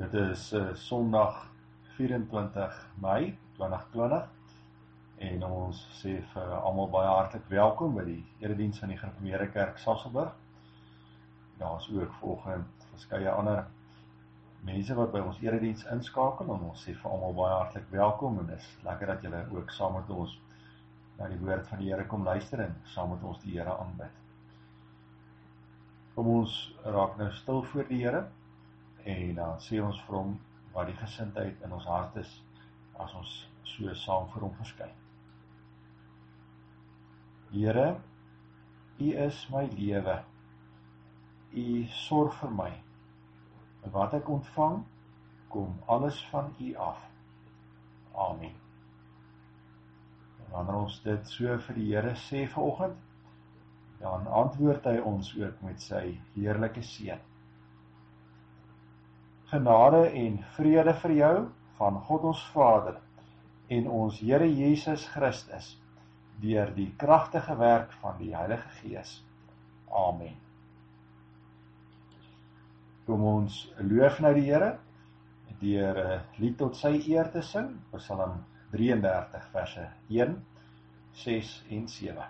Dit is Sondag 24 Mei 2020 en ons sê vir almal baie hartlik welkom by die erediens van die Gereformeerde Kerk Sasolburg. Daar is ook vanoggend verskeie ander mense wat by ons erediens inskakel en ons sê vir almal baie hartlik welkom en dis lekker dat julle ook saam met ons na die woord van die Here kom luister en saam met ons die Here aanbid. Kom ons raak nou stil voor die Here en dan sê ons vir hom wat die gesindheid in ons hart is as ons so saam vir hom verskyn. Here, U is my lewe. U sorg vir my. En wat ek ontvang, kom alles van U af. Amen. En wanneer ons dit so vir die Here sê vanoggend, dan antwoord hy ons ook met sy heerlike seën. Genade en vrede vir jou van God ons Vader en ons Here Jesus Christus deur die kragtige werk van die Heilige Gees. Amen. Kom ons loof nou die Here deur 'n lied tot sy eer te sing, Psalm 33 verse 1, 6 en 7.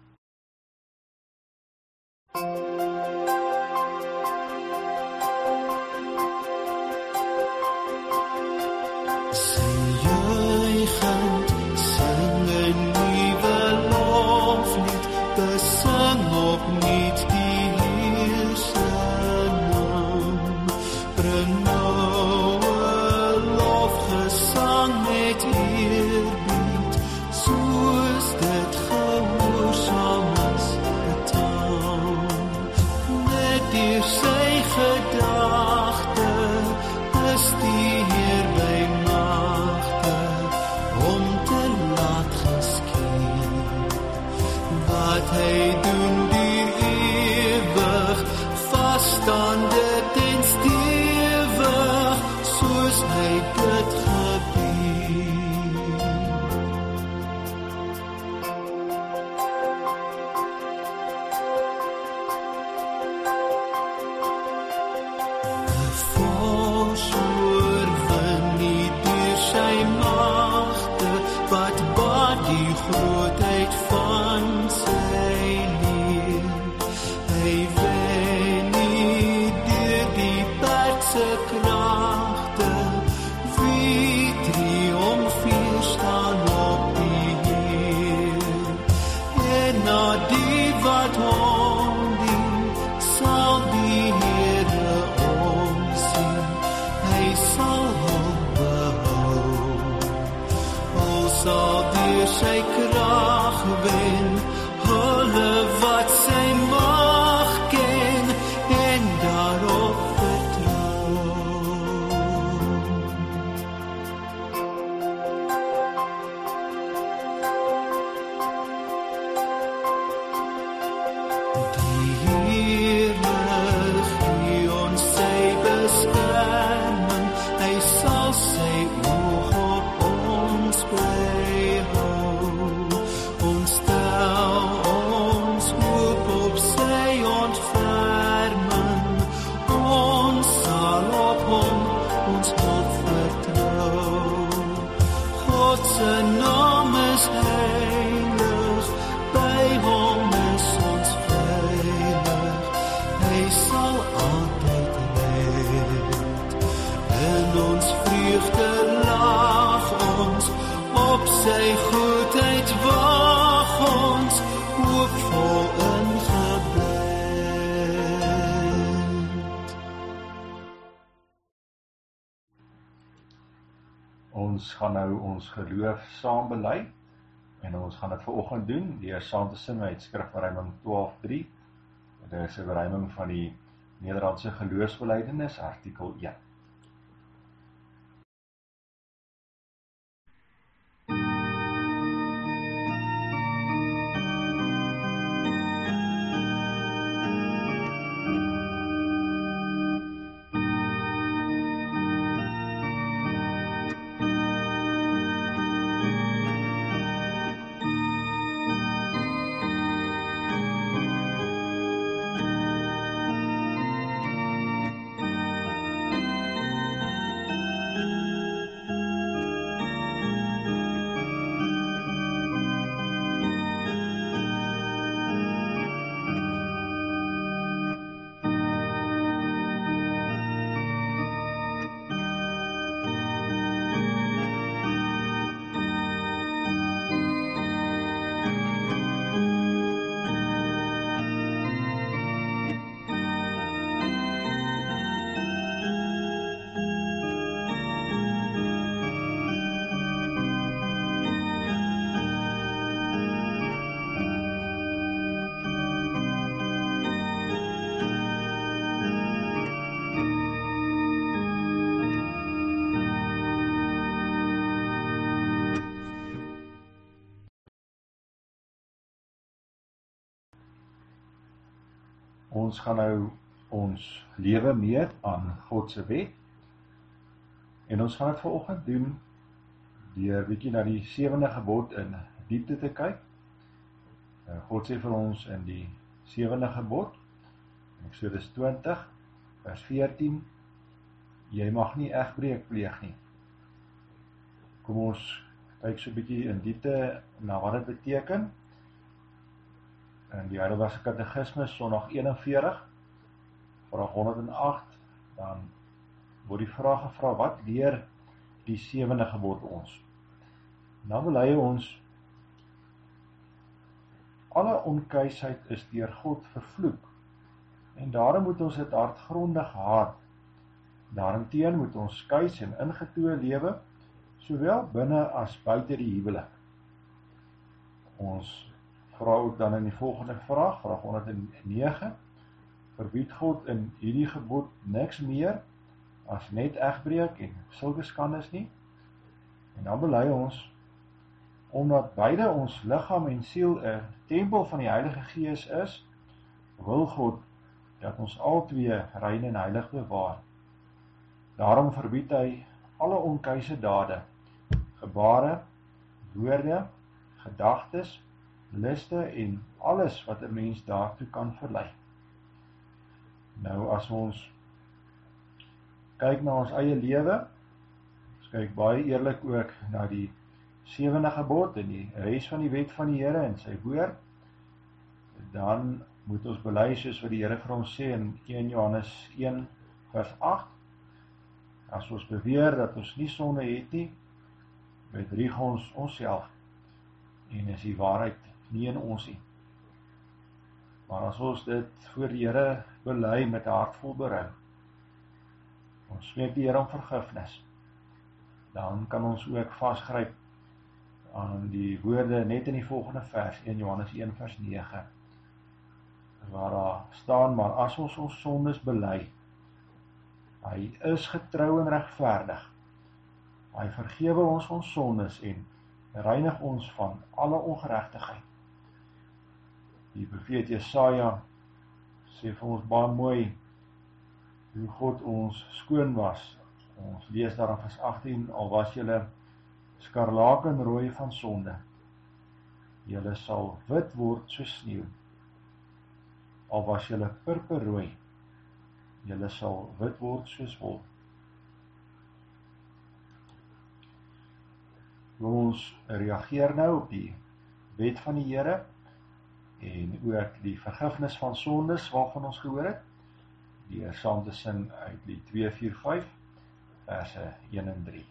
Ons gaan nou ons geloof saam bely en ons gaan dit vanoggend doen deur saam te sing uit Skrifberuiming 12:3. Dit is 'n beruiming van die Nederlandse geloofsbelijdenis artikel 1. Ons gaan nou ons lewe meet aan God se wet. En ons gaan dit vanoggend doen deur bietjie na die 7de gebod in diepte te kyk. God sê vir ons in die 7de gebod, Eksodus 20, vers 14, jy mag nie egbreek pleeg nie. Kom ons kyk so bietjie in diepte na wat dit beteken. In die Heidelbergse Katekismus, Sondag 41, vraag 108, dan word die vraag gevra, wat leer die 7de gebod ons? Dan bely ons, alle onkuisheid is deur God vervloek, en daarom moet ons dit hartgrondig haat. Daarenteen moet ons kuis en ingetoe lewe, sowel binne as buite die huwelik. Ons vra ook dan in die volgende vraag 109, verbied God in hierdie gebod niks meer as net egbreek en sulke skandes nie? En dan bely ons, omdat beide ons liggaam en siel 'n tempel van die Heilige Gees is, wil God dat ons albei rein en heilig bewaar. Daarom verbied hy alle onkuise dade, gebare, woorde, gedagtes, liste en alles wat 'n mens daartoe kan verlei. Nou as ons kyk na ons eie lewe, ons kyk baie eerlik ook na die 7de gebod en die res van die wet van die Here en sy woord, dan moet ons bely soos wat die Here vir ons sê in 1 Johannes 1 vers 8, as ons beweer dat ons nie sonde het nie, bedrieg ons onsself en is die waarheid nie in ons nie. Maar as ons dit voor die Here bely met 'n hart vol berou, ons smeek die Here om vergifnis, dan kan ons ook vasgryp aan die woorde net in die volgende vers, 1 Johannes 1 vers 9, waar daar staan, maar as ons ons sondes bely, hy is getrou en regverdig, hy vergewe ons sondes en reinig ons van alle ongeregtigheid. Die profeet Jesaja sê vir ons baie mooi hoe God ons skoon was. Ons lees daar in vers 18, al was julle skarlakenrooi van sonde, julle sal wit word soos sneeu. Al was julle purperrooi, julle sal wit word soos wol. Ons reageer nou op die wet van die Here en ook die vergifnis van sondes waarvan ons gehoor het, deur saam te sing uit die 245 verse 1 en 3.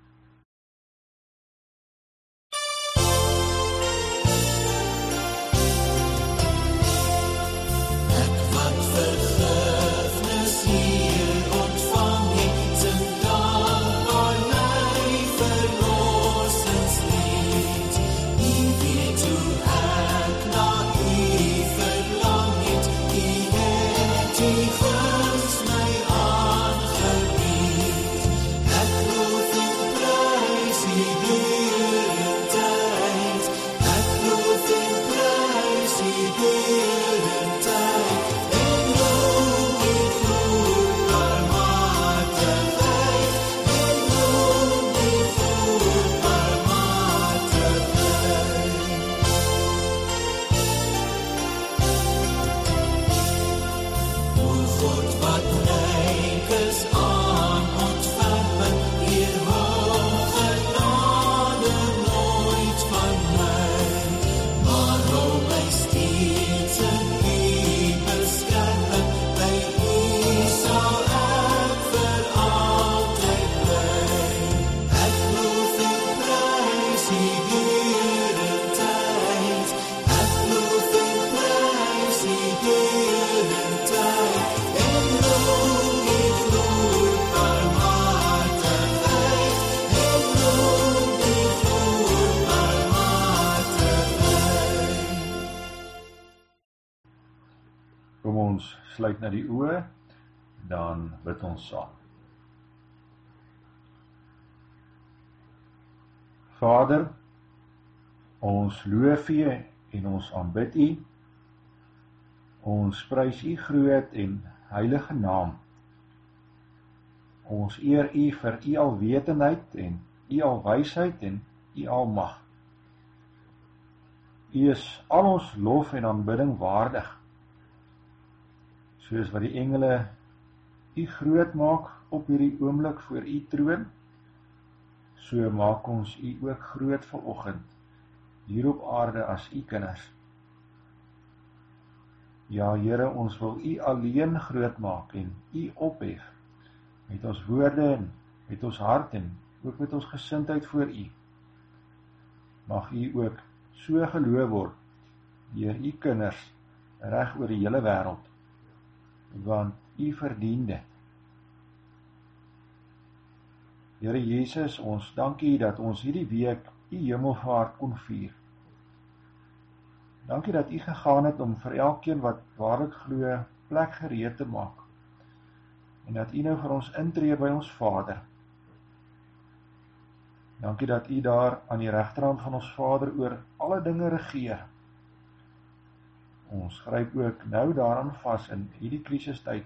Kom ons sluit na die oë, dan bid ons saam. Vader, ons loof U en ons aanbid U. Ons prys U groot en heilige naam. Ons eer U vir U alwetendheid en U alwysheid en U almag. U is al ons lof en aanbidding waardig. Soos wat die engele U groot maak op hierdie oomblik voor U troon, so maak ons U ook groot vanoggend hier op aarde as U kinders. Ja, Here, ons wil U alleen groot maak en U ophef met ons woorde en met ons hart en ook met ons gesindheid voor U. Mag U ook so geloof word deur U kinders reg oor die hele wêreld, want U verdien dit. Here Jesus, ons dankie dat ons hierdie week U hemelvaart kon vier. Dankie dat U gegaan het om vir elkeen wat waarlik glo plek gereed te maak. En dat U nou vir ons intree by ons Vader. Dankie dat U daar aan die regterhand van ons Vader oor alle dinge regeer. Ons gryp ook nou daaraan vas in hierdie krisistyd.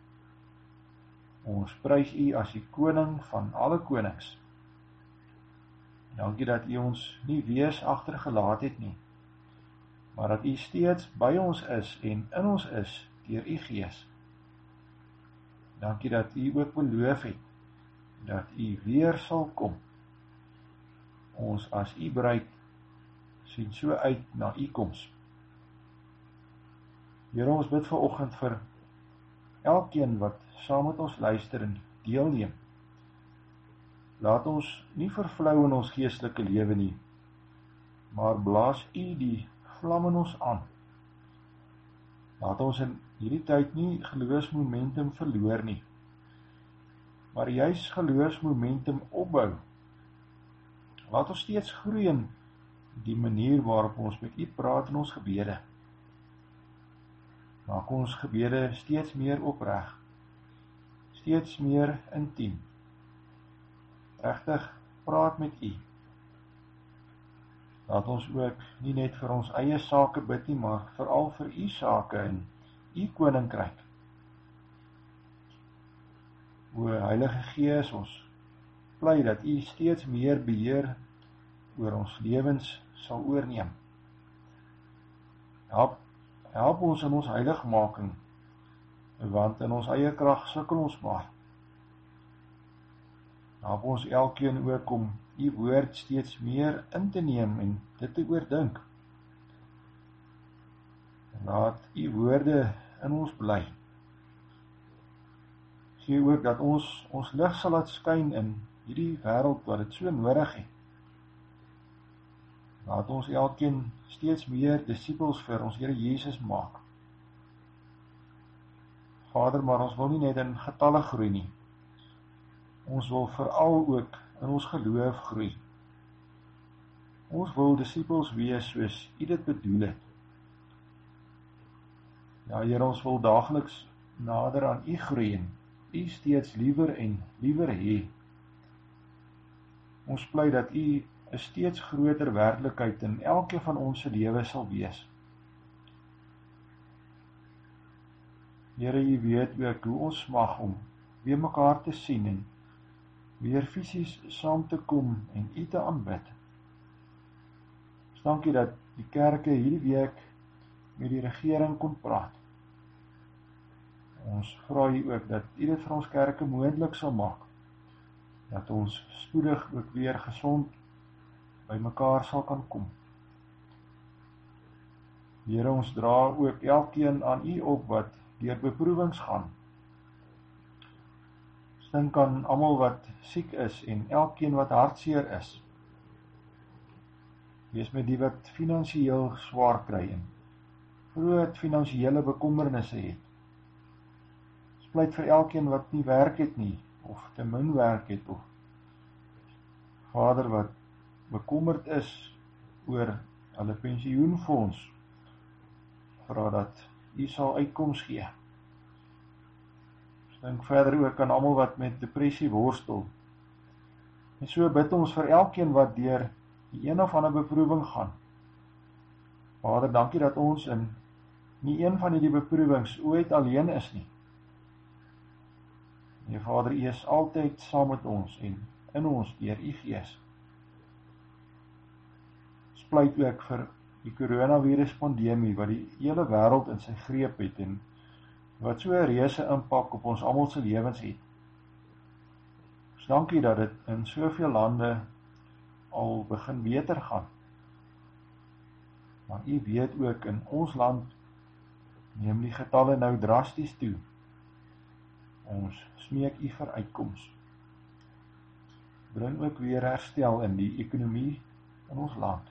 Ons prys U as die koning van alle konings. Dankie dat U ons nie wees agtergelaat het nie, maar dat U steeds by ons is en in ons is deur U Gees. Dankie dat U ook beloof het dat U weer sal kom. Ons as U bruid sien so uit na U koms. Here, ons bid vanoggend vir elkeen wat saam met ons luister en deelneem. Laat ons nie vervlou in ons geestelike lewe nie, maar blaas U die vlam in ons aan. Laat ons in hierdie tyd nie geloofsmomentum verloor nie, maar juis geloofsmomentum opbou. Laat ons steeds groei in die manier waarop ons met U praat in ons gebede. Maak ons gebede steeds meer opreg, steeds meer intiem. Regtig praat met U. Laat ons ook nie net vir ons eie sake bid nie, maar veral vir U sake en U koninkryk. O Heilige Gees, ons bly dat U steeds meer beheer oor ons lewens sal oorneem. Help ons in ons heiligmaking, want in ons eie krag sukkel ons maar. Help ons elkeen ook om U woord steeds meer in te neem en dit te oordink. Laat U woorde in ons bly. Gee ook dat ons lig sal laat skyn in hierdie wêreld wat dit so nodig het. Laat ons elkeen steeds meer disippels vir ons Here Jesus maak. Vader, maar ons wil nie net in getalle groei nie. Ons wil veral ook in ons geloof groei. Ons wil disippels wees soos U dit bedoel het. Ja, Here, ons wil daagliks nader aan U groei en U steeds liewer en liewer hê. Ons bly dat U 'n steeds groter werklikheid in elke van ons se lewe sal wees. Here, U weet ook hoe ons mag om weer mekaar te sien en weer fisies saam te kom en U te aanbid. Ons dankie dat die kerke hierdie week met die regering kon praat. Ons vra U ook dat U dit vir ons kerke moontlik sal maak, dat ons spoedig ook weer gesond by mekaar sal kan kom. Here, ons dra ook elkeen aan U op wat deur beproewings gaan. Ons dink aan almal wat siek is en elkeen wat hartseer is. Wees met die wat finansiëel swaar kry en groot finansiële bekommernisse het. Ons pleit vir elkeen wat nie werk het nie, of te min werk het, of Vader wat bekommerd is oor hulle pensioenfonds, vra dat U sal uitkoms gee. Ons dink verder ook aan almal wat met depressie worstel. En so bid ons vir elkeen wat deur die een of ander beproewing gaan. Vader, dankie dat ons in nie een van die beproewings ooit alleen is nie. Nee, Vader, U is altyd saam met ons en in ons deur U Gees. Ons pleit ook vir die coronavirus pandemie wat die hele wêreld in sy greep het en wat so 'n reuse impak op ons almal se lewens het. Ons dankie dat dit in soveel lande al begin beter gaan. Maar U weet ook, in ons land neem die getalle nou drasties toe. Ons smeek U vir uitkoms. Bring ook weer herstel in die ekonomie in ons land.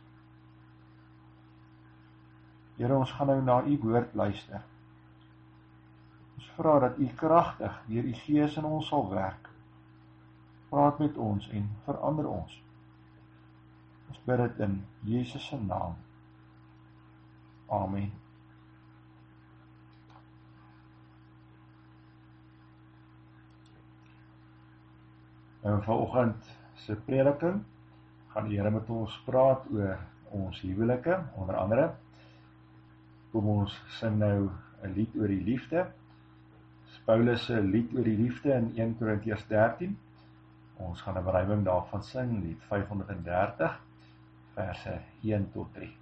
Here, ons gaan nou na U woord luister. Ons vra dat U kragtig deur U Gees in ons sal werk. Praat met ons en verander ons. Ons bid dit in Jesus se naam. Amen. En vanoggend se prediking gaan die Here met ons praat oor ons huwelike, onder andere. Kom ons sing nou 'n lied oor die liefde. Paulus se lied oor die liefde in 1 Korintiërs 13. Ons gaan 'n berywing daarvan sing, lied 530, verse 1 tot 3.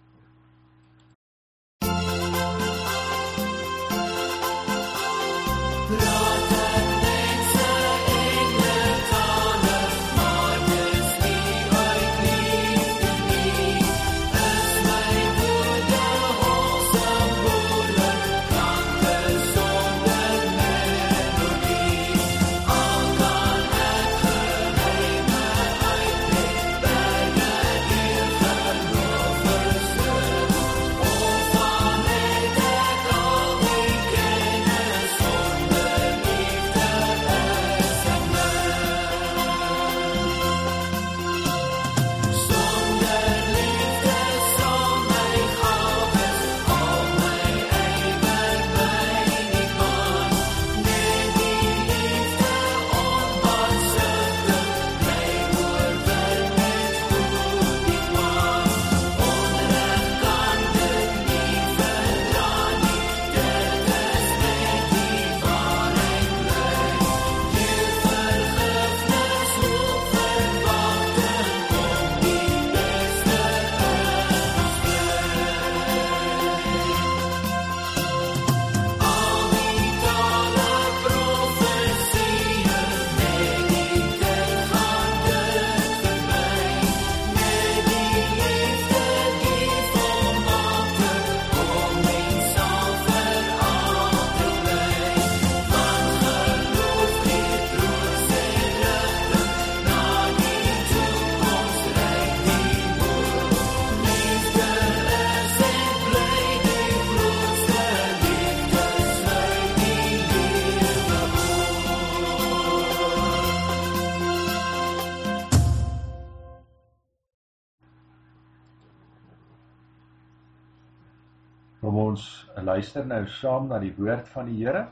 Kom ons luister nou saam na die woord van die Here.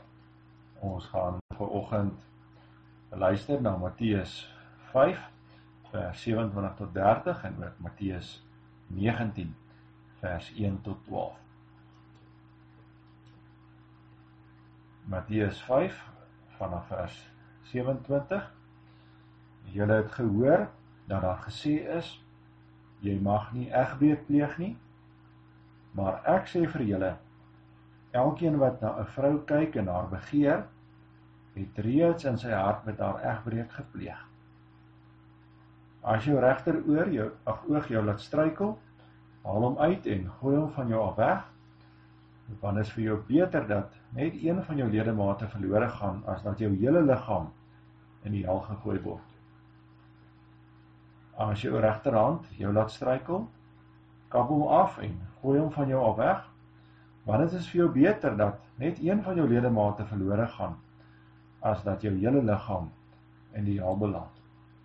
Ons gaan vanoggend luister na Matteus 5, vers 27 tot 30 en ook Matteus 19, vers 1 tot 12. Matteus 5, vanaf vers 27. Julle het gehoor dat daar gesê is, jy mag nie egbreek pleeg nie, maar ek sê vir julle, elkeen wat na 'n vrou kyk en haar begeer, het reeds in sy hart met haar egbreek gepleeg. As jou regter oog jou laat struikel, haal hom uit en gooi hom van jou af weg, want is vir jou beter dat net een van jou ledemate verlore gaan, as dat jou hele liggaam in die hel gegooi word. As jou regterhand jou laat struikel, kap hom af en gooi hom van jou af weg, want het is vir jou beter dat net een van jou ledemate verlore gaan, as dat jou hele liggaam in die hel beland.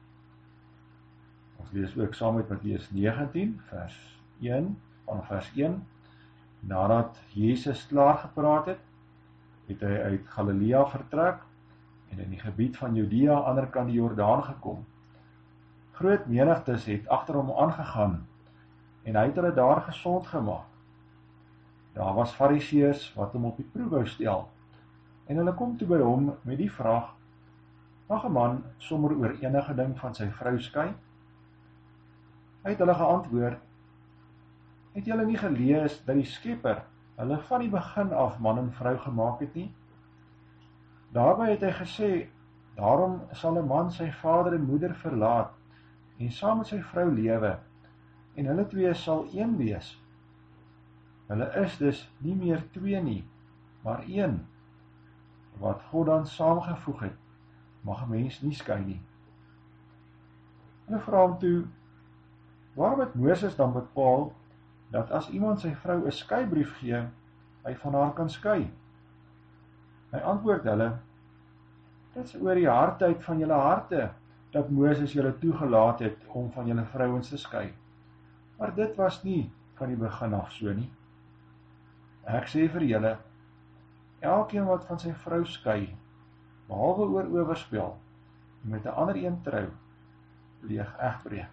Ons lees ook saam met Matteus 19, vers 1, vanaf vers 1. Nadat Jesus klaar gepraat het, het hy uit Galilea vertrek en in die gebied van Judea aan die ander kant die Jordaan gekom. Groot menigtes het agter hom aangegaan en hy het hulle daar gesond gemaak. Daar was fariseërs wat hom op die proef wou stel, en hulle kom toe by hom met die vraag, mag 'n man sommer oor enige ding van sy vrou skei? Hy het hulle geantwoord, het julle nie gelees dat die Skepper hulle van die begin af man en vrou gemaak het nie? Daarby het hy gesê, daarom sal 'n man sy vader en moeder verlaat en saam met sy vrou lewe, en hulle twee sal een wees. Hulle is dus nie meer twee nie, maar een. Wat God dan saamgevoeg het, mag 'n mens nie skei nie. Hulle vra hom toe, waarom het Moses dan bepaal dat as iemand sy vrou 'n skeibrief gee, hy van haar kan skei? Hy antwoord hulle, dit is oor die hardheid van julle harte, dat Moses julle toegelaat het om van julle vrouens te skei. Maar dit was nie van die begin af so nie. Ek sê vir julle, elkeen wat van sy vrou skei, behalwe oor oorspel, en met 'n ander een trou, pleeg egbreek.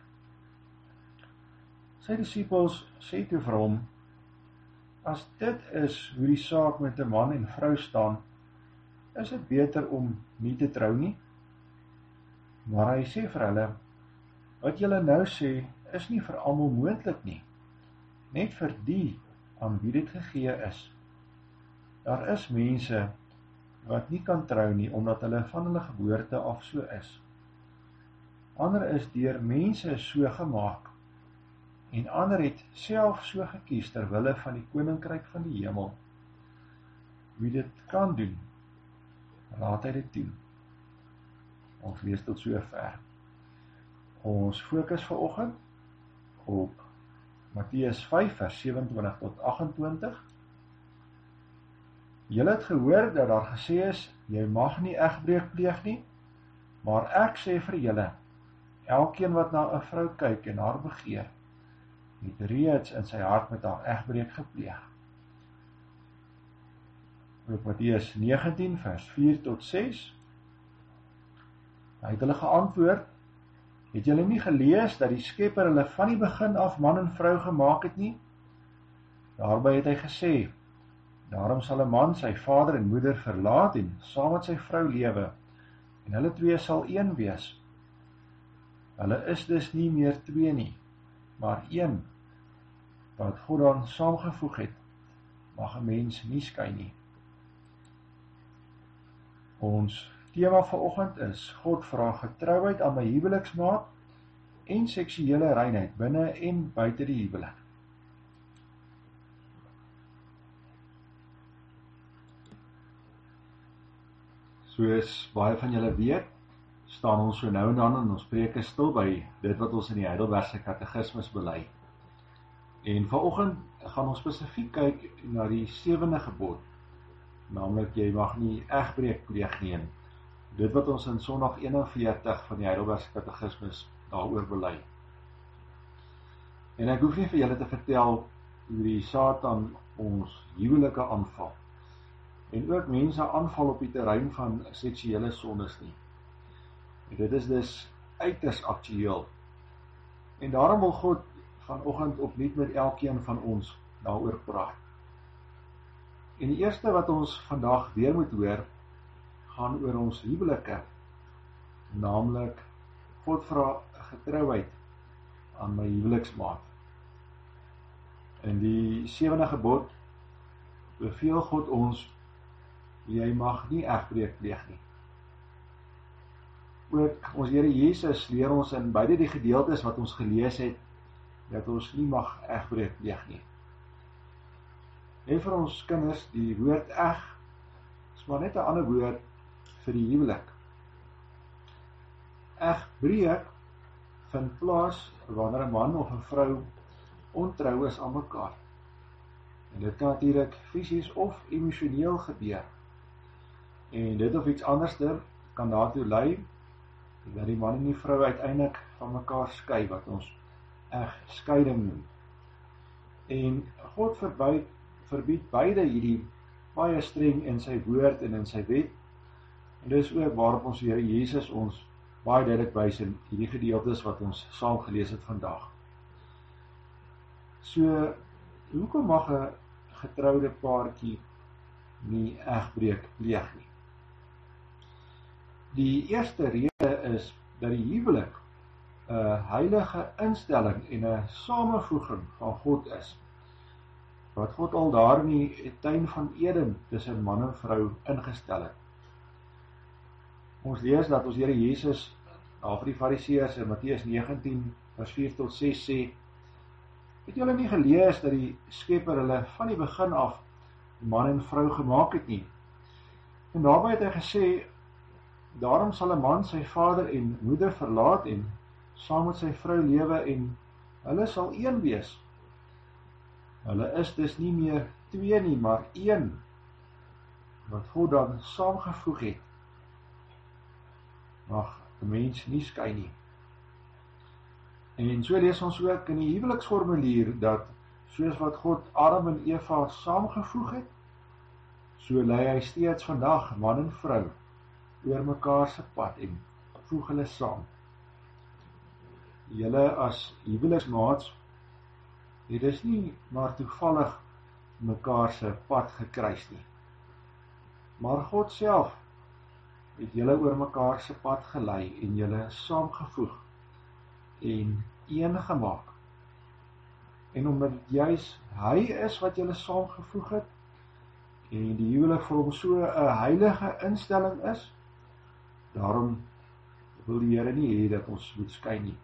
Sy disippels sê toe vir hom, as dit is hoe die saak met 'n man en vrou staan, is dit beter om nie te trou nie? Maar hy sê vir hulle, wat julle nou sê, is nie vir almal moontlik nie, net vir die aan wie dit gegee is. Daar is mense wat nie kan trou nie, omdat hulle van hulle geboorte af so is. Ander is deur mense so gemaak, en ander het self so gekies ter wille van die koninkryk van die hemel. Wie dit kan doen, laat hy dit doen. Ons lees tot sover. Ons fokus vanoggend op Matteus 5 vers 27 tot 28. Julle het gehoor dat daar gesê is, jy mag nie egbreek pleeg nie, maar ek sê vir julle, elkeen wat na 'n vrou kyk en haar begeer, het reeds in sy hart met haar egbreek gepleeg. Ook Matteus 19 vers 4 tot 6. Hy het hulle geantwoord, het julle nie gelees dat die Skepper hulle van die begin af man en vrou gemaak het nie? Daarby het hy gesê, daarom sal 'n man sy vader en moeder verlaat en saam met sy vrou lewe, en hulle twee sal een wees. Hulle is dus nie meer twee nie, maar een. Wat God dan saamgevoeg het, mag 'n mens nie skei nie. Ons tema vanoggend is, God vra getrouheid aan my huweliksmaat en seksuele reinheid binne en buite die huwelik. Soos baie van julle weet, staan ons so nou en dan in ons preke stil by dit wat ons in die Heidelbergse Katekismes bely. En vanoggend gaan ons spesifiek kyk na die 7de gebod, naamlik jy mag nie egbreek pleeg nie. Dit wat ons in Sondag 41 van die Heidelbergse Katekismes daaroor bely. En ek hoef nie vir julle te vertel hoe die Satan ons huwelike aanval en ook mense aanval op die terrein van seksuele sondes nie. En dit is dus uiters aktueel. En daarom wil God vanoggend opnuut met elkeen van ons daaroor praat. En die eerste wat ons vandag weer moet hoor, gaan oor ons huwelike, naamlik God vra getrouheid aan my huweliksmaat. In die 7de gebod beveel God ons, jy mag nie egbreek pleeg nie. Ook ons Here Jesus leer ons in beide die gedeeltes wat ons gelees het, dat ons nie mag egbreek pleeg nie. En vir ons kinders, die woord eg, is maar net 'n ander woord vir die huwelik. Egbreek vind plaas wanneer 'n man of 'n vrou ontrou is aan mekaar. En dit kan natuurlik fisies of emosioneel gebeur. En dit of iets anderster kan daartoe lei dat die man en die vrou uiteindelik van mekaar skei, wat ons egskeiding noem. En God verbied beide hierdie baie streng in sy woord en in sy wet. En dis ook waarop ons Here Jesus ons baie duidelik wys in hierdie gedeeltes wat ons saam gelees het vandag. So, hoekom mag 'n getroude paartjie nie egbreek pleeg nie. Die eerste rede is dat die huwelik 'n heilige instelling en 'n samevoeging van God is, wat God al daar in die tuin van Eden tussen man en vrou ingestel het. Ons lees dat ons Here Jesus vir die Fariseërs in Matteus 19 vers 4 tot 6 sê: het julle nie gelees dat die Skepper hulle van die begin af man en vrou gemaak het nie? En daarby het hy gesê: daarom sal 'n man sy vader en moeder verlaat en saam met sy vrou lewe en hulle sal een wees. Hulle is dus nie meer twee nie, maar een, wat God dan saamgevoeg het. Mag 'n mens nie skei nie. En so lees ons ook in die huweliksformulier dat soos wat God Adam en Eva saamgevoeg het, so lei hy steeds vandag man en vrou oor mekaar se pad en voeg hulle saam. Julle as huweliksmaats het dus nie maar toevallig mekaar se pad gekruis nie, maar God self het julle oor mekaar se pad gelei en julle saamgevoeg en een gemaak. En omdat juis hy is wat julle saamgevoeg het en die huwelik vir hom so 'n heilige instelling is, daarom wil die Here nie hê dat ons moet skei nie.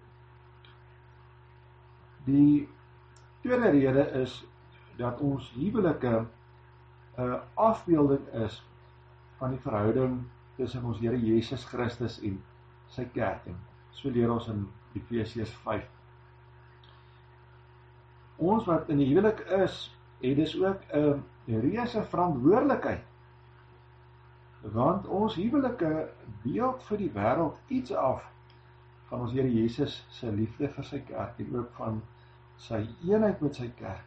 Die tweede rede is dat ons huwelike 'n afbeelding is van die verhouding tussen ons Here Jesus Christus en sy kerk. En so leer ons in Efesiërs 5. Ons wat in die huwelik is, het dus ook 'n reuse verantwoordelikheid, want ons huwelike beeld vir die wêreld iets af van ons Here Jesus se liefde vir sy kerk en ook van sy eenheid met sy kerk.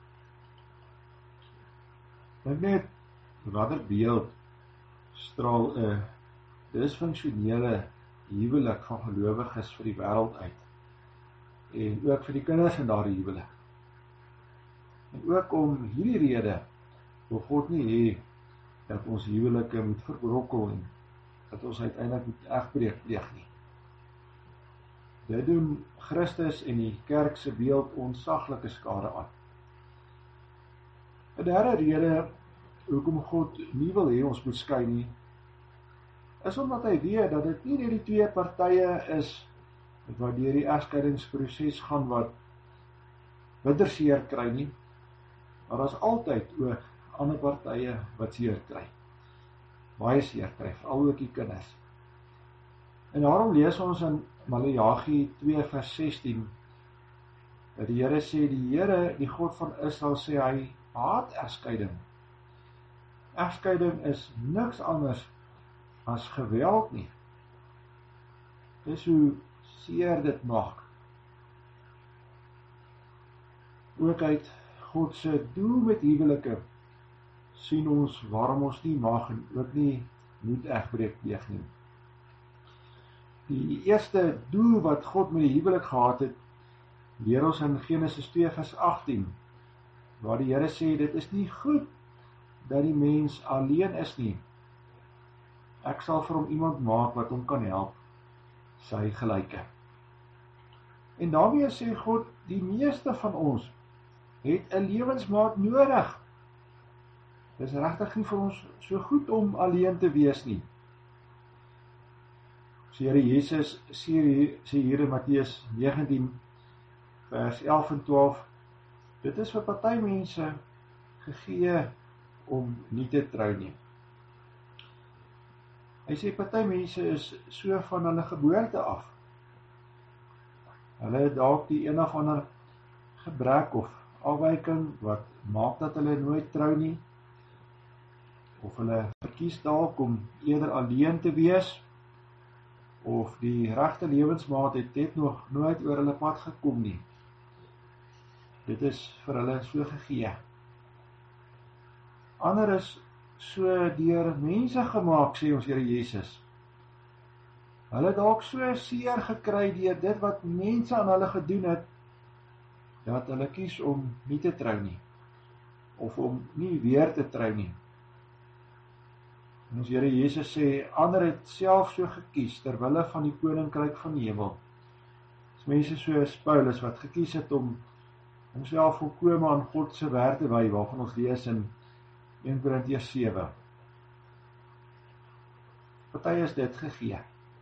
Dink net, watter beeld straal 'n disfunksionele huwelik van gelowiges vir die wêreld uit, en ook vir die kinders in daardie huwelik. En ook om hierdie rede wil God nie hê dat ons huwelike moet verbrokkel en dat ons uiteindelik moet egbreek pleeg nie. Dit doen Christus en die kerk se beeld ontsaglike skade aan. 'n derde rede hoekom God nie wil hê ons moet skei nie, is omdat hy weet dat dit nie net die twee partye is wat deur die egskeidingsproses gaan wat bitter seer kry nie, maar daar is altyd ook ander partye wat seer kry. Baie seer kry, veral ook die kinders. En daarom lees ons in Maleagi 2 vers 16, dat die Here sê, die Here, die God van Israel, sê hy haat egskeiding. Egskeiding is niks anders as geweld nie. Dis hoe seer dit maak. Ook uit God se doel met huwelike sien ons waarom ons nie mag en ook nie moet egbreek pleeg nie. Die eerste doel wat God met die huwelik gehad het, leer ons in Genesis 2 vers 18, waar die Here sê, dit is nie goed dat die mens alleen is nie. Ek sal vir hom iemand maak wat hom kan help, sy gelyke. En daarmee sê God, die meeste van ons het 'n lewensmaat nodig. Dis regtig nie vir ons so goed om alleen te wees nie. So Here Jesus sê hier in Matteus 19 vers 11 en 12, dit is vir party mense gegee om nie te trou nie. Hy sê party mense is so van hulle geboorte af. Hulle het dalk die een of ander gebrek of afwyking wat maak dat hulle nooit trou nie, of hulle verkies dalk om eerder alleen te wees, of die regte lewensmaat het nog nooit oor hulle pad gekom nie. Dit is vir hulle so gegee. Ander is so deur mense gemaak, sê ons Here Jesus. Hulle het dalk so seer gekry deur dit wat mense aan hulle gedoen het, dat hulle kies om nie te trou nie. of om nie weer te trou nie. En ons Here Jesus sê, ander het self so gekies, terwille van die koninkryk van die hemel. Dis mense soos Paulus, wat gekies het om homself volkome aan God se werk te wy, waarvan ons lees in 1 Korintiërs 7. Party is dit gegee.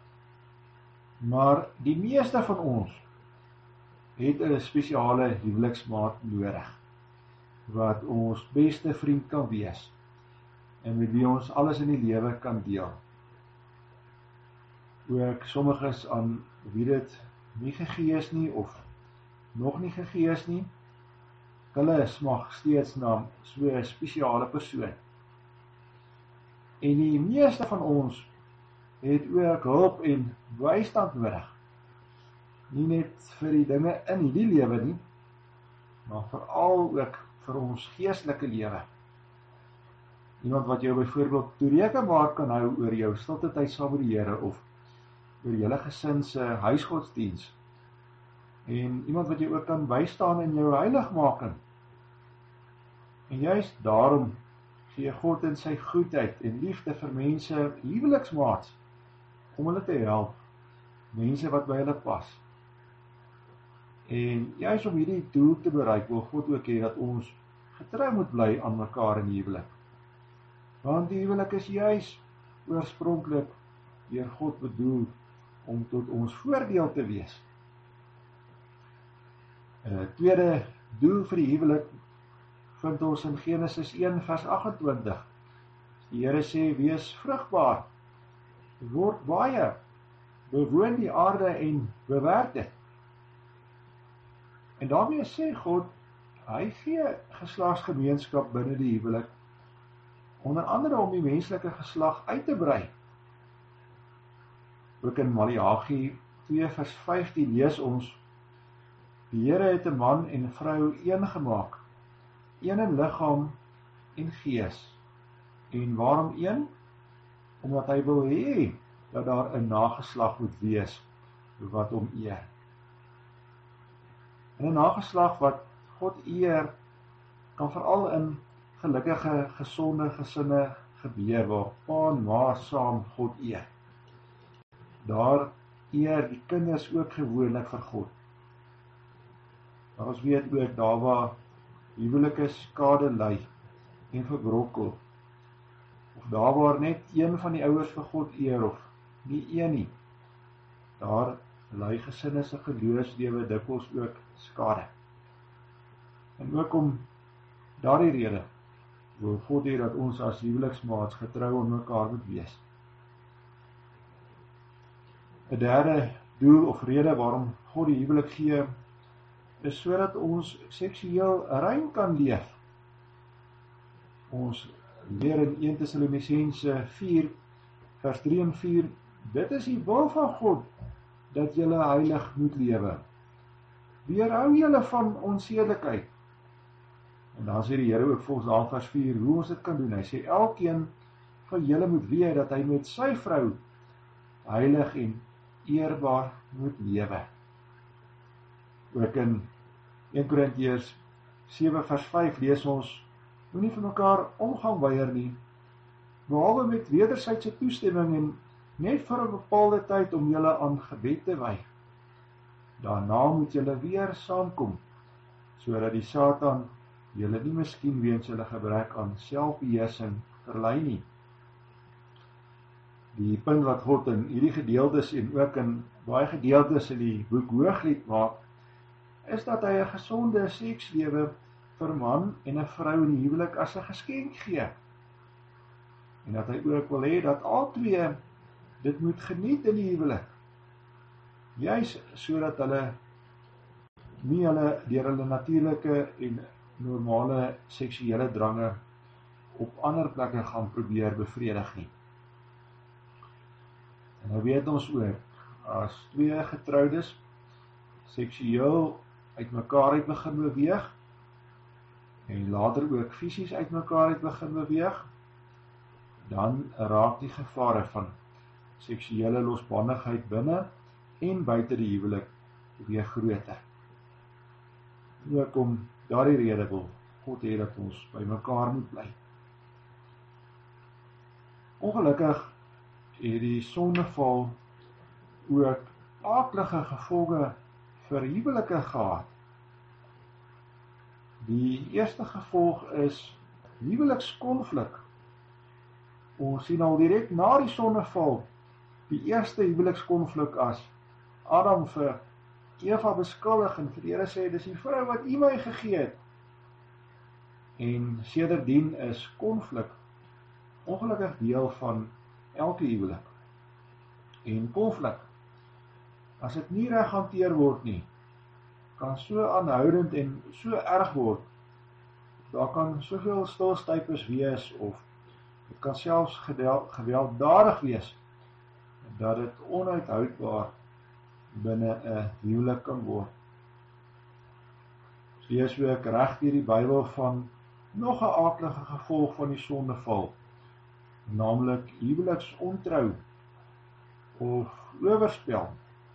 Maar die meeste van ons het 'n spesiale huweliksmaat nodig, wat ons beste vriend kan wees, en met wie ons alles in die lewe kan deel. Ook sommiges aan wie dit nie gegee is nie, of nog nie gegee is nie, hulle smag steeds na so 'n spesiale persoon. En die meeste van ons het ook hulp en bystand nodig. Nie net vir die dinge in hierdie lewe nie, maar veral ook vir ons geestelike lewe. Iemand wat jou byvoorbeeld toerekenbaar kan hou oor jou stilte tyd saam met die Here, of oor julle gesin se huisgodsdiens. En iemand wat jou ook kan bystaan in jou heiligmaking. En juist daarom gee God in sy goedheid en liefde vir mense huweliksmaats, om hulle te help, mense wat by hulle pas. En juist om hierdie doel te bereik, wil God ook hê dat ons getrou moet bly aan mekaar in die huwelik. Want die huwelik is juist oorspronklik deur God bedoel om tot ons voordeel te wees. Tweede doel vir die huwelik vind ons in Genesis 1 vers 28. Die Here sê, wees vrugbaar, word baie, bewoon die aarde en bewerk dit. En daarmee sê God, hy gee geslagsgemeenskap binne die huwelik, onder andere om die menslike geslag uit te brei. Ook in Maleagi 2 vers 15 lees ons, die Here het 'n man en vrou een gemaak, een in liggaam en gees. En waarom een? Omdat hy wil hê dat daar 'n nageslag moet wees wat hom eer. En 'n nageslag wat God eer, kan veral in gelukkige, gesonde gesinne gebeur, waar pa en ma saam God eer. Daar eer die kinders ook gewoonlik vir God. Maar ons weet ook, daar waar huwelike skade ly en verbrokkel, of daar waar net een van die ouers vir God eer, of nie een nie, daar ly gesinne se geloofslewe dikwels ook skade. En ook om daardie rede wil God hê dat ons as huweliksmaats getrou aan mekaar moet wees. 'n derde doel of rede waarom God die huwelik gee, is sodat ons seksueel rein kan leef. Ons leer in 1 Tessalonisense 4 vers 3 en 4, dit is die wil van God, dat julle heilig moet lewe. Weerhou julle van onsedelikheid. En dan sê die Here ook volgens daar vers 4, hoe ons dit kan doen. Hy sê, elkeen van julle moet weet dat hy met sy vrou heilig en eerbaar moet lewe. Ook in 1 Korintiërs 7 vers 5 lees ons, moenie vir mekaar omgang weier nie, behalwe met wederwysige toestemming en net vir 'n bepaalde tyd om julle aan gebed te wy. Daarna moet julle weer saamkom, sodat die Satan julle nie miskien weens julle gebrek aan selfbeheersing verlei nie. Die punt wat God in hierdie gedeeltes en ook in baie gedeeltes in die boek Hooglied maak, is dat hy 'n gesonde sekslewe vir man en 'n vrou in die huwelik as 'n geskenk gee. En dat hy ook wil hê dat albei dit moet geniet in die huwelik. Juis sodat hulle nie deur hulle natuurlike en normale seksuele drange op ander plekke gaan probeer bevredig nie. En nou weet ons ook, as twee getroudes seksueel uit mekaar uit begin beweeg, en later ook fisies uit mekaar uit begin beweeg, dan raak die gevare van seksuele losbandigheid binne en buite die huwelik weer groter. Ook om daardie rede wil God het dat ons by mekaar moet bly. Ongelukkig het die sondeval ook aaklige gevolge vir huwelike gehad. Die eerste gevolg is huwelikskonflik. Ons sien al direk na die sondeval die eerste huwelikskonflik as Adam vir Eva beskuldig en vir die Here sê, dis die vrou wat U my gegee het. En sedertdien is konflik ongelukkig deel van elke huwelik. En konflik, as dit nie reg hanteer word nie, kan so aanhoudend en so erg word. Daar kan soveel stilstypes wees of dit kan selfs gewelddadig wees dat dit onuithoudbaar binne 'n huwelik kan word. Ons lees ook reg deur die Bybel van nog 'n aaklige gevolg van die sondeval, naamlik huweliksontrou of oorspel.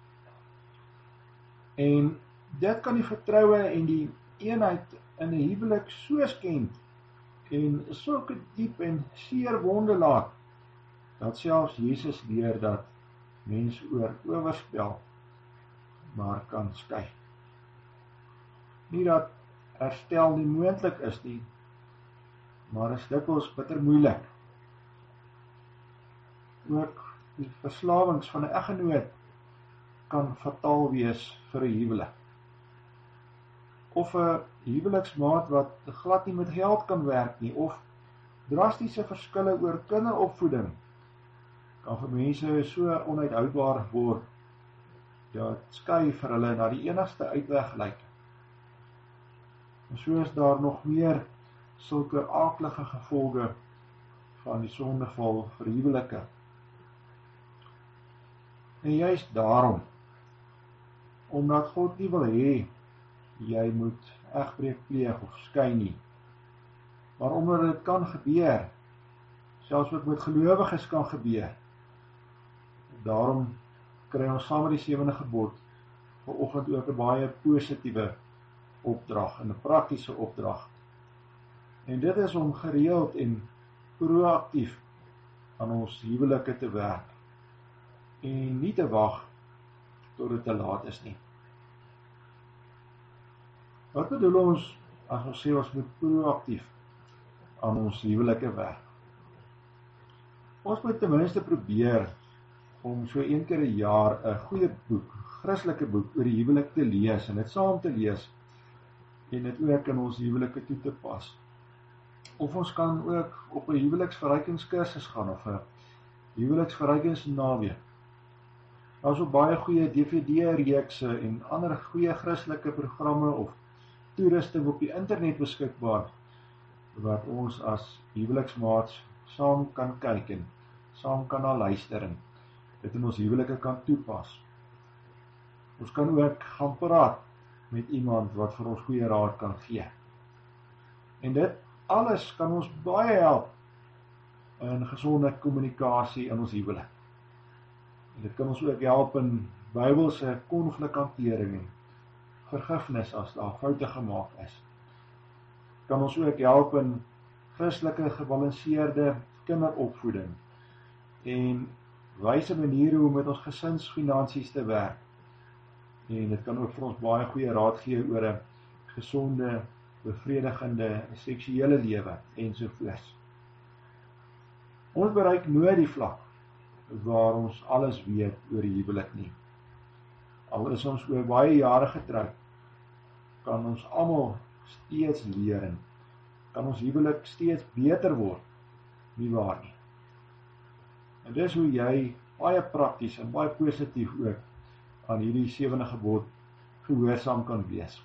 En dit kan die vertroue en die eenheid in 'n huwelik so skend en sulke diep en seer wonde laat, dat selfs Jesus leer dat mens oor oorspel maar kan skei. Nie dat herstel nie moontlik is nie, maar is dikwels bitter moeilik. Ook die verslawings van 'n eggenoot kan fataal wees vir 'n huwelik. Of 'n huweliksmaat wat glad nie met geld kan werk nie, of drastiese verskille oor kinderopvoeding kan vir mense so onuithoudbaar word dat skei vir hulle na die enigste uitweg lyk. En so is daar nog meer sulke aaklige gevolge van die sondeval vir huwelike. En juist daarom, omdat God nie wil hê jy moet egbreek pleeg of skei nie, maar omdat dit kan gebeur, selfs wat met gelowiges kan gebeur. Daarom kry ons saam met die 7de gebod vanoggend ook 'n baie positiewe opdrag, 'n praktiese opdrag. En dit is om gereeld en proaktief aan ons huwelike te werk en nie te wag tot dit te laat is nie. Wat bedoel ons as ons sê ons moet proaktief aan ons huwelike werk? Ons moet ten minste probeer om so een keer 'n jaar 'n goeie boek, Christelike boek oor die huwelik te lees en dit saam te lees en dit ook in ons huwelike toe te pas. Of ons kan ook op 'n huweliksverrykingskursus gaan of 'n huweliksverrykingsnaweek. Daar is ook baie goeie DVD-reekse en ander goeie Christelike programme of toerusting op die internet beskikbaar wat ons as huweliksmaats saam kan kyk en saam kan na luister en dit in ons huwelike kan toepas. Ons kan ook gaan praat met iemand wat vir ons goeie raad kan gee. En dit alles kan ons baie help in gesonde kommunikasie in ons huwelik. En dit kan ons ook help in Bybelse konflikhantering en vergifnis as daar foute gemaak is. Kan ons ook help in Christelike gebalanseerde kinderopvoeding en wyse maniere hoe met ons gesinsfinansies te werk. En dit kan ook vir ons baie goeie raad gee oor 'n gesonde, bevredigende seksuele lewe ensovoorts. Ons bereik nooit die vlak waar ons alles weet oor die huwelik nie. Al is ons oor baie jare getroud, kan ons almal steeds leer en kan ons huwelik steeds beter word, nie waar nie. En dis hoe jy baie prakties en baie positief ook aan hierdie 7de gebod gehoorsaam kan wees.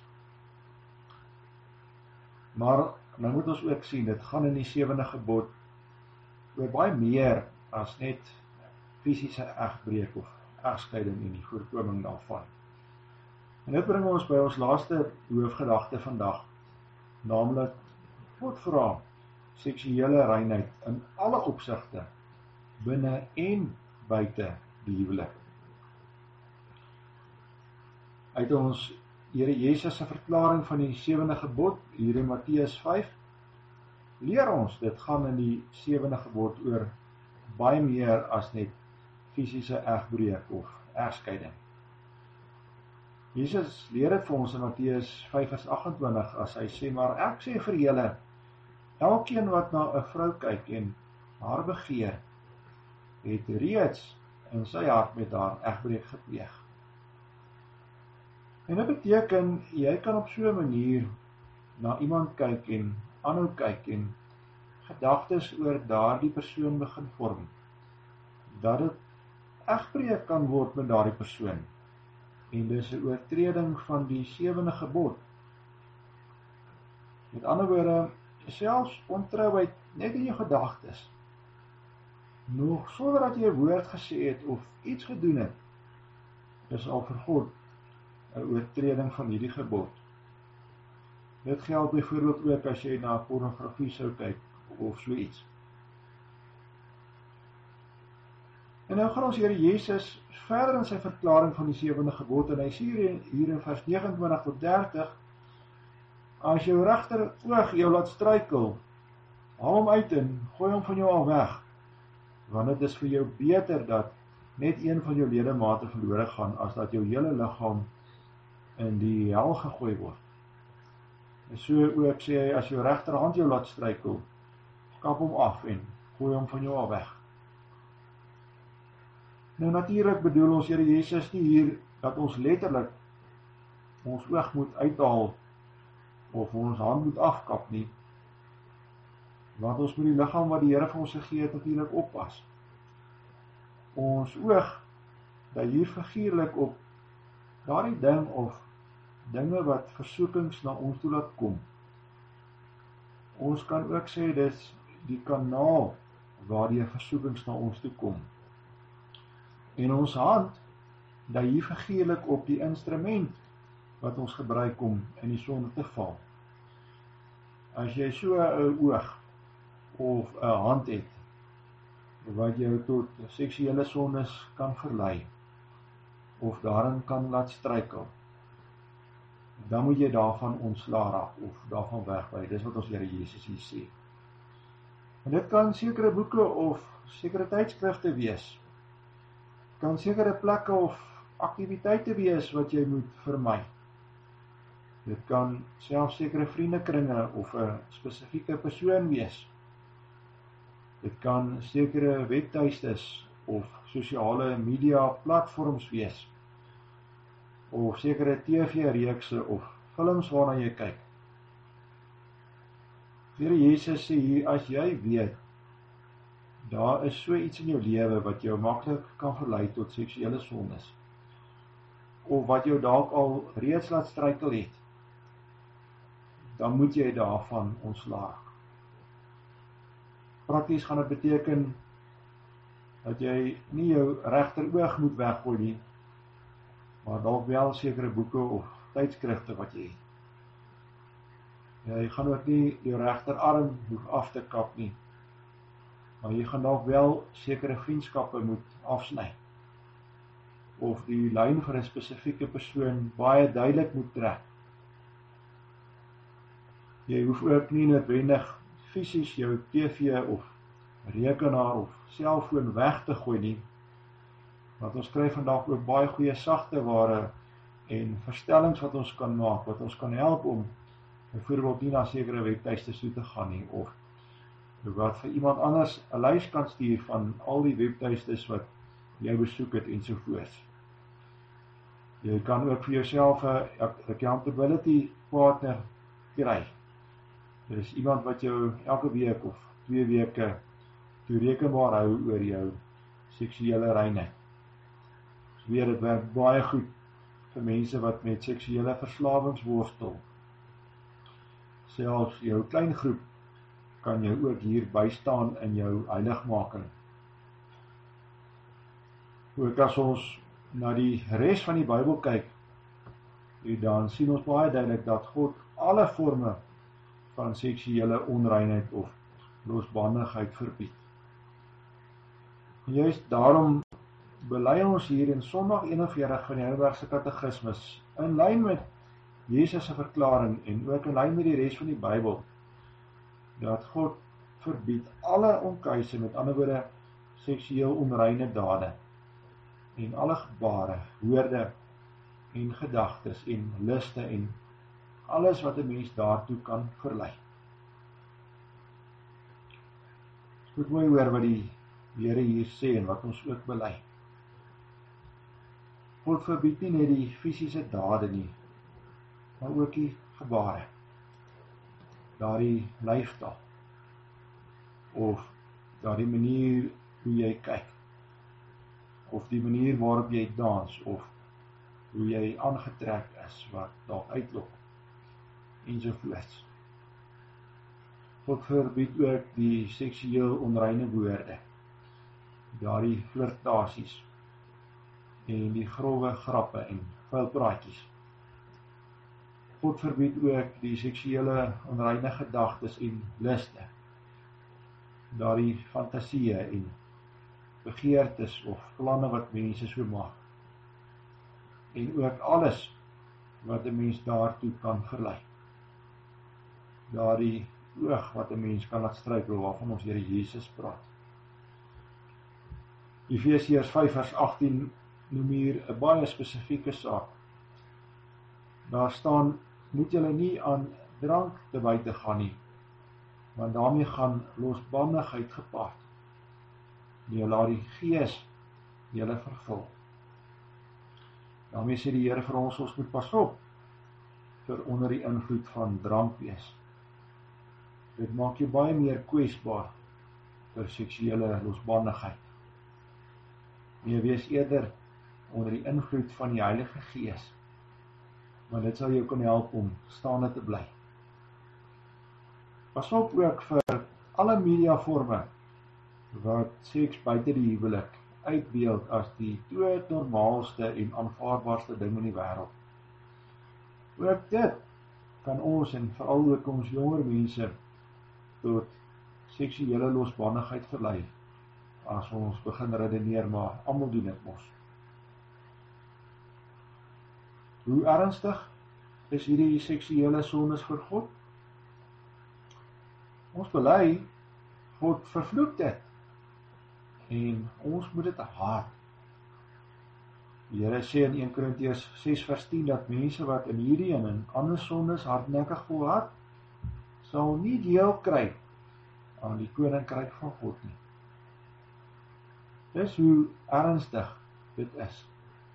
Maar nou moet ons ook sien, dit gaan in die 7de gebod oor baie meer as net fisiese egbreek of egskeiding en die voorkoming daarvan. En dit bring ons by ons laaste hoofgedagte vandag, naamlik God vra seksuele reinheid in alle opsigte, binne en buite die huwelik. Uit ons Here Jesus se verklaring van die 7de gebod, hier in Matteus 5, leer ons, dit gaan in die 7de gebod oor baie meer as net fisiese egbreek of egskeiding. Jesus leer dit vir ons in Matteus 5:28 as hy sê, maar ek sê vir julle, elkeen wat na 'n vrou kyk en haar begeer, het reeds in sy hart met haar egbreek gepleeg. En dit beteken, jy kan op so 'n manier na iemand kyk en aanhou kyk en gedagtes oor daardie persoon begin vorm, dat dit egbreek kan word met daardie persoon. En dis 'n oortreding van die 7de gebod. Met ander woorde, selfs ontrouheid net in jou gedagtes, nog sonder dat jy 'n woord gesê het of iets gedoen het, is al vir God 'n oortreding van hierdie gebod. Dit geld byvoorbeeld ook as jy na pornografie sou kyk of so iets. En nou gaan ons Here Jesus verder in sy verklaring van die 7de gebod, en hy sê hier in vers 29 tot 30, as jou regter oog jou laat struikel, haal hom uit en gooi hom van jou al weg, want dit is vir jou beter dat net een van jou ledemate verlore gaan, as dat jou hele liggaam in die hel gegooi word. En so ook sê hy, as jou regterhand jou laat struikel, kap hom af en gooi hom van jou al weg. Nou natuurlik bedoel ons Here Jesus nie hier dat ons letterlik ons oog moet uithaal of ons hand moet afkap nie, want ons moet die liggaam wat die Here vir ons gegee het natuurlik oppas. Ons oog dat hier figuurlik op daardie ding of dinge wat versoekings na ons toe laat kom. Ons kan ook sê dis die kanaal waardeur versoekings na ons toe kom. En ons hand, dat hier figuurlik op die instrument wat ons gebruik om in die sonde te val. As jy so 'n oog of 'n hand het, wat jou tot seksuele sondes kan verlei, of daarin kan laat struikel, dan moet jy daarvan ontslaa raak, of daarvan wegbly. Dis wat ons Here Jesus hier sê. En dit kan sekere boeke of sekere tydskrifte wees, kan sekere plekke of aktiwiteite wees wat jy moet vermy. Dit kan selfs sekere vriendekringe of 'n spesifieke persoon wees. Dit kan sekere webtuistes of sosiale media platforms wees, of sekere TV-reekse of films waarna jy kyk. Here Jesus sê hier, as jy weet, daar is so iets in jou lewe wat jou maklik kan verlei tot seksuele sondes, of wat jou dalk al reeds laat struikel het, dan moet jy daarvan ontslaag. Prakties gaan dit beteken dat jy nie jou regteroog moet weggooi nie, maar dalk wel sekere boeke of tydskrifte wat jy het. Jy gaan ook nie jou regterarm hoef af te kap nie, maar jy gaan dalk wel sekere vriendskappe moet afsny, of die lyn vir 'n spesifieke persoon baie duidelik moet trek. Jy hoef ook nie noodwendig fisies jou TV of rekenaar of selfoon weg te gooi nie, want ons kry vandag ook baie goeie sagte ware en verstellings wat ons kan maak, wat ons kan help om byvoorbeeld nie na sekere webtuistes toe te gaan nie, of wat vir iemand anders 'n lys kan stuur van al die webtuistes wat jy besoek het ensovoorts. Jy kan ook vir jouself 'n accountability partner kry. Dit is iemand wat jou elke week of 2 weke toerekenbaar hou oor jou seksuele reinheid. Ons weet, dit werk baie goed vir mense wat met seksuele verslawings worstel. Selfs jou klein groep kan jou ook hier bystaan in jou heiligmaking. Ook as ons na die res van die Bybel kyk, dan sien ons baie duidelik dat God alle forme van seksuele onreinheid of losbandigheid verbied. En juist daarom bely ons hier in Sondag 41 van die Heidelbergse Katekismus, in lyn met Jesus se verklaring en ook in lyn met die res van die Bybel, dat God verbied alle onkuise, met ander woorde seksueel onreine dade en alle gebare, woorde en gedagtes en liste en alles wat 'n mens daartoe kan verlei. Goed mooi hoor wat die Here hier sê en wat ons ook bely. God verbied nie net die fisiese dade nie, maar ook die gebare, daardie lyfstaal, of daardie manier hoe jy kyk, of die manier waarop jy dans, of hoe jy aangetrek is, wat dalk uitlok, ensovoorts. God verbied ook die seksueel onreine woorde, daardie flirtasies, en die grove grappe en vuil praatjies. God verbied ook die seksuele onreine gedagtes en liste, daardie fantasieë en begeertes of planne wat mense so maak, en ook alles wat 'n mens daartoe kan verlei. Daardie oog wat 'n mens kan laat struikel, waarvan ons Here Jesus praat. Efesiërs 5 vers 18 noem hier 'n baie spesifieke saak. Daar staan, moet julle nie aan drank te buite gaan nie, want daarmee gaan losbandigheid gepaard. Nee, laat die Gees julle vervul. Daarmee sê die Here vir ons moet pas op vir onder die invloed van drank wees. Dit maak jou baie meer kwesbaar vir seksuele losbandigheid. Nee, wees eerder onder die invloed van die Heilige Gees, want dit sal jou kan help om staande te bly. Pas op ook vir alle mediavorme wat seks buite die huwelik uitbeeld as die doodnormaalste en aanvaarbaarste ding in die wêreld. Ook dit kan ons en veral ook ons jonger mense tot seksuele losbandigheid verlei, as ons begin redeneer, maar almal doen dit mos. Hoe ernstig is hierdie seksuele sondes vir God? Ons bely, God vervloek dit, en ons moet dit haat. Die Here sê in 1 Korintiërs 6 vers 10 dat mense wat in hierdie en in ander sondes hardnekkig volhard, sal nie deel kry aan die koninkryk van God nie. Dis hoe ernstig dit is.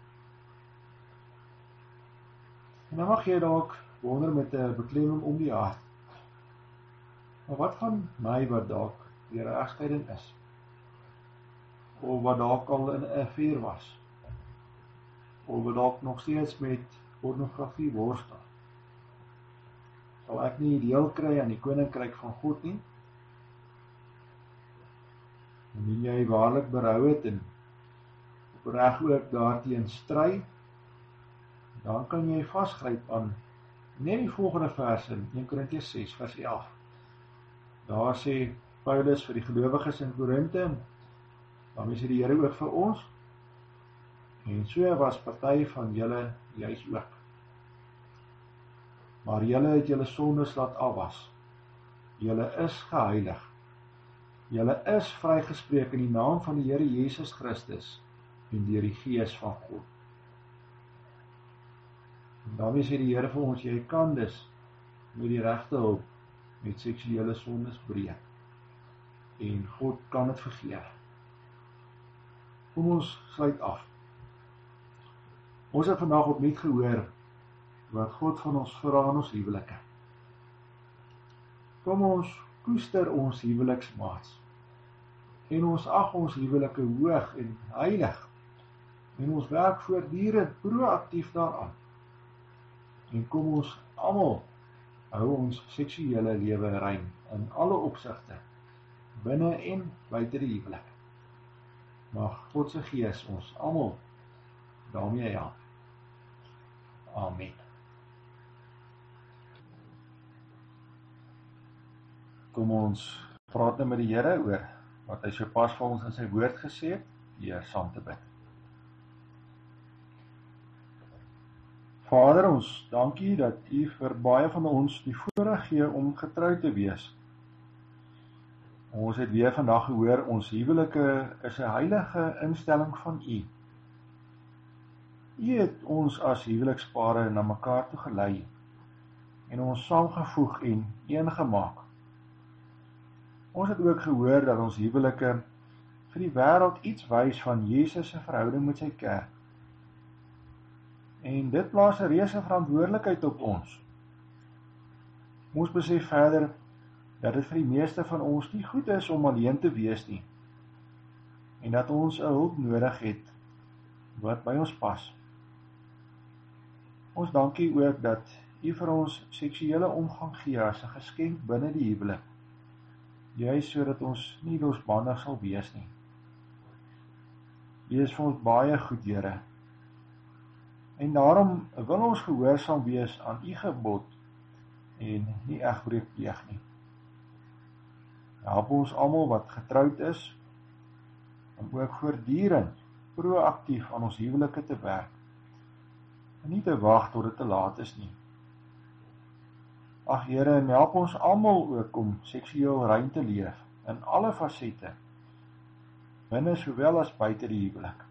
En dan mag jy dalk wonder met 'n beklemming om die hart. Maar wat van my wat dalk deur 'n egskeiding is? Of wat dalk al in 'n affair was? Of wat dalk nog steeds met pornografie worstel? Sal ek nie deel kry aan die koninkryk van God nie? Indien jy waarlik berou het en opreg ook daarteen stry, dan kan jy vasgryp aan net die volgende vers in 1 Korintiërs 6 vers 11. Daar sê Paulus vir die gelowiges in Korinte, daarmee sê die Here ook vir ons, en so was party van julle juis ook. Maar julle het julle sondes laat afwas. Julle is geheilig. Julle is vrygespreek in die naam van die Here Jesus Christus en deur die Gees van God. En daarmee sê die Here vir ons, jy kan dus met die regte hulp met seksuele sondes breek. En God kan dit vergewe. Kom ons sluit af. Ons het vandag opnuut gehoor wat God van ons vra in ons huwelike. Kom ons koester ons huweliksmaats. En ons ag ons huwelike hoog en heilig. En ons werk voortdurend proaktief daaraan. En kom ons almal hou ons seksuele lewe rein in alle opsigte, binne en buite die huwelik. Mag God se Gees ons almal daarmee help. Amen. Kom ons praat nou met die Here oor wat hy sopas vir ons in sy woord gesê het, deur saam te bid. Vader, ons dankie dat U vir baie van ons die voorreg gee om getrou te wees. Ons het weer vandag gehoor, ons huwelike is 'n heilige instelling van U. U het ons as huwelikspare na mekaar toe gelei en ons saamgevoeg en een gemaak. Ons het ook gehoor dat ons huwelike vir die wêreld iets wys van Jesus se verhouding met sy kerk. En dit plaas 'n reuse verantwoordelikheid op ons. Ons besef verder dat dit vir die meeste van ons nie goed is om alleen te wees nie, en dat ons 'n hulp nodig het wat by ons pas. Ons dankie ook dat U vir ons seksuele omgang gee as 'n geskenk binne die huwelik, juis sodat ons nie losbandig sal wees nie. U is vir ons baie goed, Here. En daarom wil ons gehoorsaam wees aan U gebod en nie egbreuk pleeg nie. Help ons almal wat getroud is om ook voortdurend proaktief aan ons huwelike te werk en nie te wag tot dit te laat is nie. Ag Here, en help ons almal ook om seksueel rein te leef in alle fasette, binne sowel as buite die huwelik.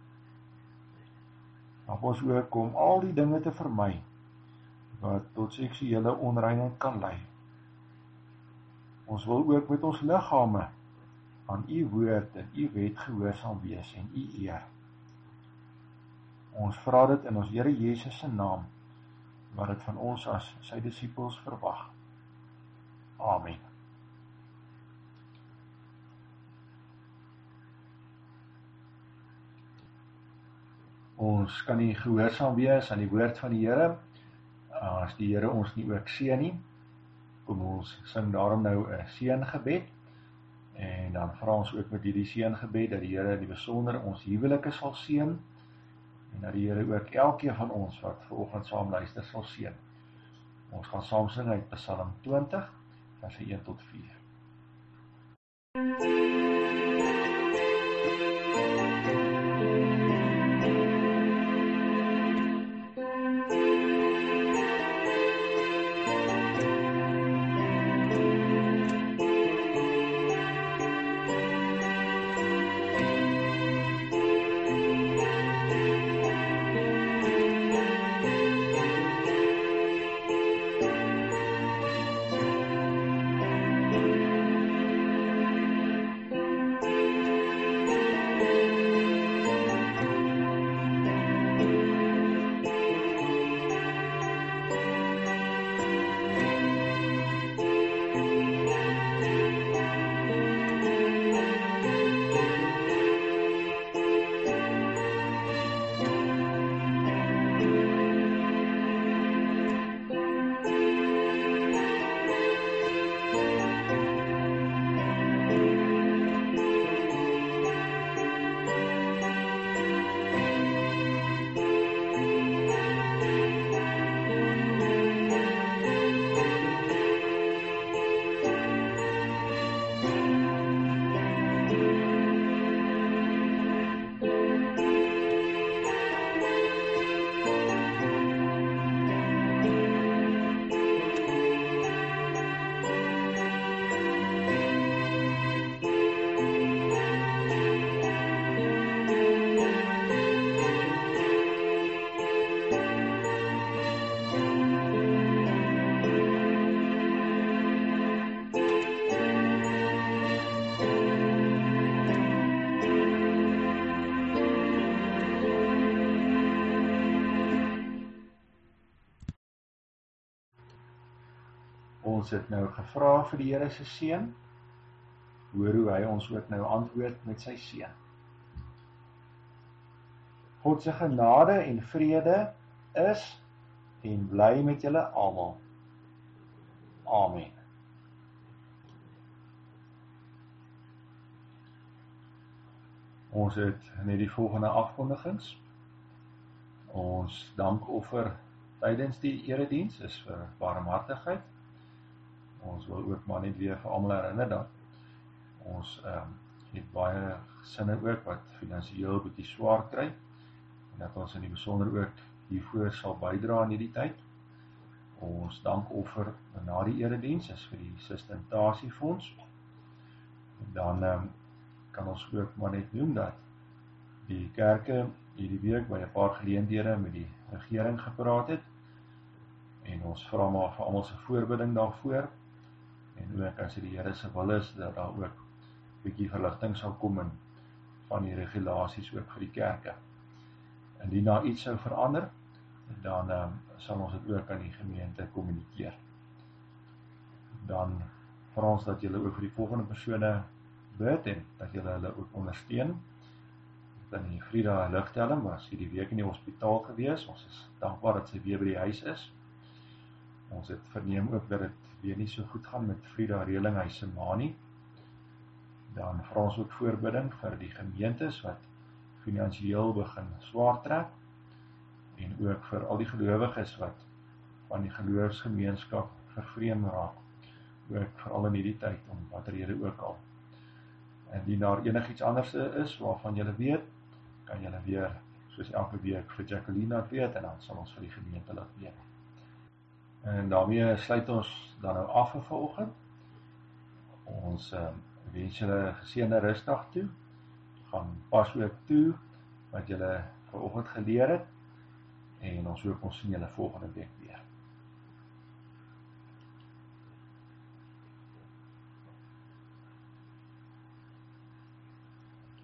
Help ons ook om al die dinge te vermy wat tot seksuele onreinheid kan lei. Ons wil ook met ons liggame aan U woord en U wet gehoorsaam wees en U eer. Ons vra dit in ons Here Jesus se naam, wat dit van ons as sy disippels verwag. Amen. Ons kan nie gehoorsaam wees aan die woord van die Here as die Here ons nie ook seën nie. Kom ons sing daarom nou 'n seëngebed en dan vra ons ook met hierdie seëngebed dat die Here in die besonder ons huwelike sal seën en dat die Here ook elkeen van ons wat vanoggend saam luister sal seën. Ons gaan saam sing uit Psalm 20 verse 1 tot 4. Ons het nou gevra vir die Here se seën. Hoor hoe hy ons ook nou antwoord met sy seën. God se genade en vrede is en bly met julle almal. Amen. Ons het net die volgende afkondigings. Ons dankoffer tydens die erediens is vir barmhartigheid. Ons wil ook maar net weer vir almal herinner dat ons het baie gesinne ook wat finansiëel bietjie swaar kry en dat ons in die besonder ook hiervoor sal bydra in hierdie tyd. Ons dankoffer na die erediens is vir die Sustentasiefondse. En dan kan ons ook maar net noem dat die kerke hierdie week by 'n paar geleenthede met die regering gepraat het. En ons vra maar vir almal se voorbidding daarvoor. En ook as dit die Here se wil is, dat daar ook 'n bietjie verligting sal kom in van die regulasies ook vir die kerke. Indien daar iets sou verander, dan sal ons dit ook aan die gemeente kommunikeer. Dan vra ons dat julle ook vir die volgende persone bid en dat julle hulle ook ondersteun. Dan die Frida Ligtelling was hierdie week in die hospitaal gewees. Ons is dankbaar dat sy weer by die huis is. Ons het verneem ook dat dit weer nie so goed gaan met Frida Relinghuis se ma nie. Dan vra ons ook voorbidding vir die gemeentes wat finansiëel begin swaar trek. En ook vir al die gelowiges wat van die geloofsgemeenskap vervreem raak. Ook veral in hierdie tyd, om watter rede ook al. Indien daar enigiets anders is waarvan julle weet, kan julle weer, soos elke week, vir Jacqueline laat weet, en dan sal ons vir die gemeente laat weet. En daarmee sluit ons dan nou af vir vanoggend. Ons wens julle geseënde rustdag toe. Gaan pas ook toe wat julle vanoggend geleer het. En ons hoop ons sien julle volgende week weer.